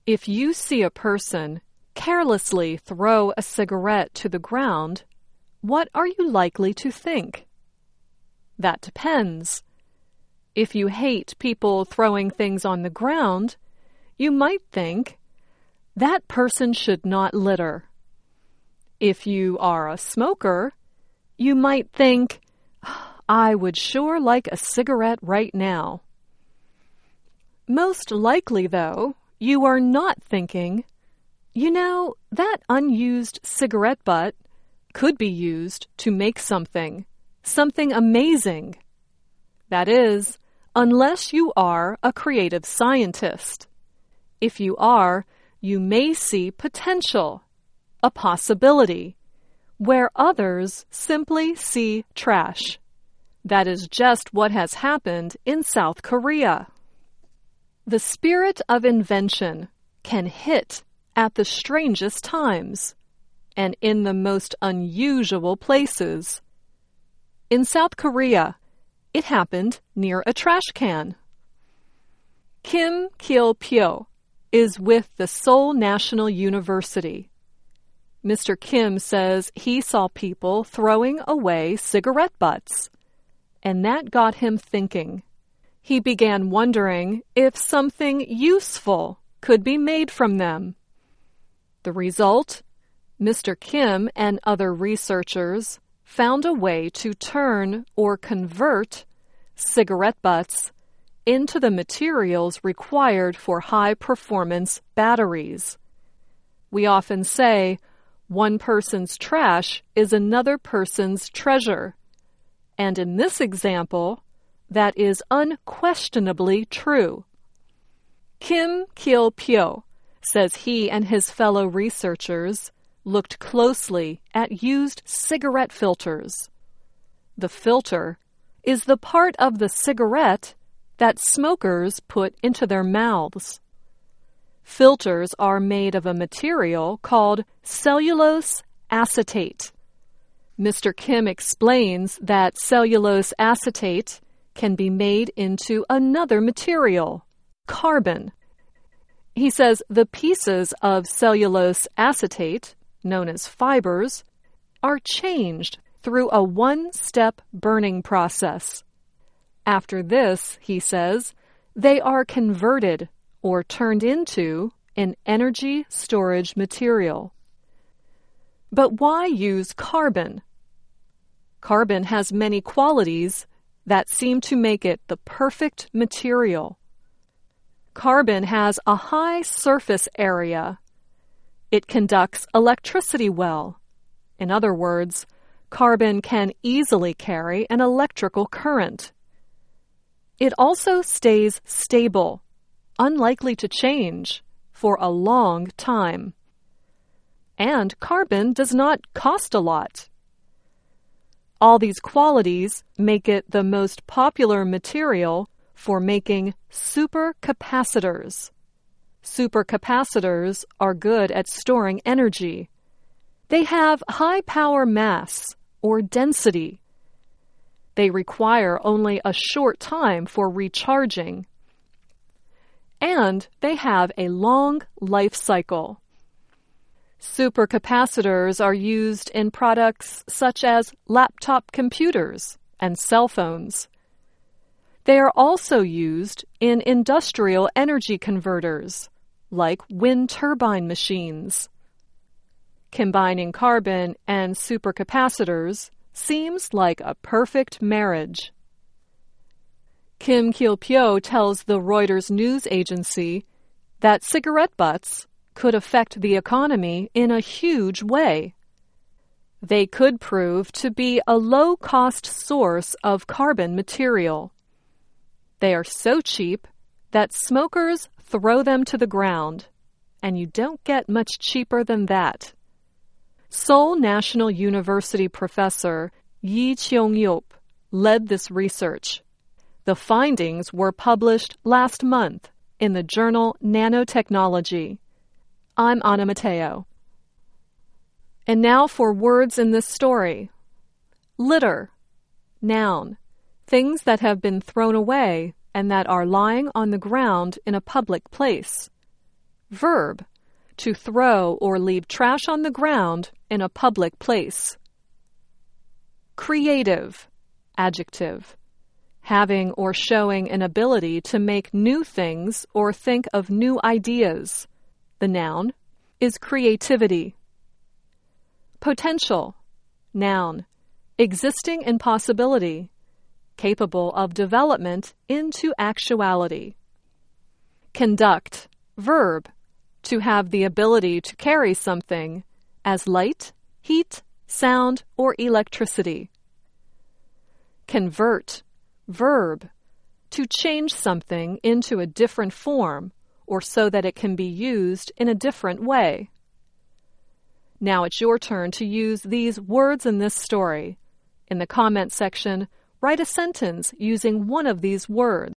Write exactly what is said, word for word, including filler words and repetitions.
If you see a person carelessly throw a cigarette to the ground, what are you likely to think? That depends. If you hate people throwing things on the ground, you might think, that person should not litter. If you are a smoker, you might think, I would sure like a cigarette right now. Most likely, though, you are not thinking, you know, that unused cigarette butt could be used to make something, something amazing. That is, unless you are a creative scientist. If you are, you may see potential, a possibility, where others simply see trash. That is just what has happened in South Korea. The spirit of invention can hit at the strangest times and in the most unusual places. In South Korea, it happened near a trash can. Kim Kil-pyo is with the Seoul National University. Mister Kim says he saw people throwing away cigarette butts, and that got him thinking. He began wondering if something useful could be made from them. The result? Mister Kim and other researchers found a way to turn or convert cigarette butts into the materials required for high-performance batteries. We often say, one person's trash is another person's treasure. And in this example, that is unquestionably true. Kim Kil-pyo says he and his fellow researchers looked closely at used cigarette filters. The filter is the part of the cigarette that smokers put into their mouths. Filters are made of a material called cellulose acetate. Mister Kim explains that cellulose acetate can be made into another material, carbon. He says the pieces of cellulose acetate, known as fibers, are changed through a one-step burning process. After this, he says, they are converted or turned into an energy storage material. But why use carbon? Carbon has many qualities that seem to make it the perfect material. Carbon has a high surface area. It conducts electricity well. In other words, carbon can easily carry an electrical current. It also stays stable, unlikely to change, for a long time. And carbon does not cost a lot. All these qualities make it the most popular material for making supercapacitors. Supercapacitors are good at storing energy. They have high power mass or density. They require only a short time for recharging. And they have a long life cycle. Supercapacitors are used in products such as laptop computers and cell phones. They are also used in industrial energy converters, like wind turbine machines. Combining carbon and supercapacitors seems like a perfect marriage. Kim Kil-pyo tells the Reuters news agency that cigarette butts could affect the economy in a huge way. They could prove to be a low-cost source of carbon material. They are so cheap that smokers throw them to the ground, and you don't get much cheaper than that. Seoul National University professor Yi Cheong-yop led this research. The findings were published last month in the journal Nanotechnology. I'm Anna Mateo. And now for words in this story. Litter. Noun. Things that have been thrown away and that are lying on the ground in a public place. Verb, to throw or leave trash on the ground in a public place. Creative, adjective, having or showing an ability to make new things or think of new ideas. The noun is creativity. Potential, noun, existing in possibility, capable of development into actuality. Conduct, verb, to have the ability to carry something, as light, heat, sound, or electricity. Convert, verb, to change something into a different form or so that it can be used in a different way. Now it's your turn to use these words in this story. In the comment section, write a sentence using one of these words.